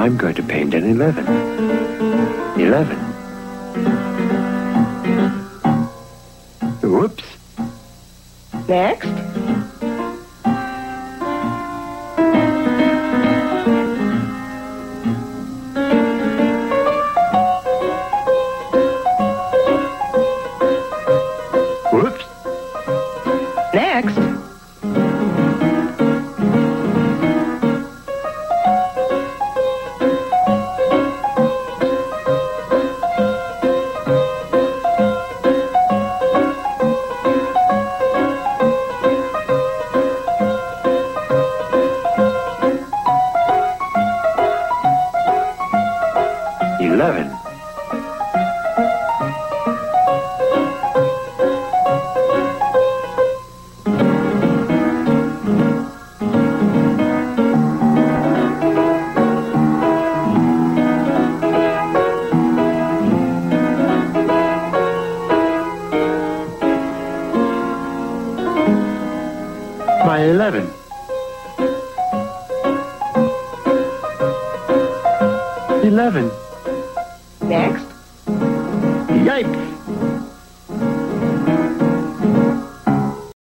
I'm going to paint an 11. 11. Whoops. Next. Whoops. Next. Eleven. My 11. 11. Next. Yikes!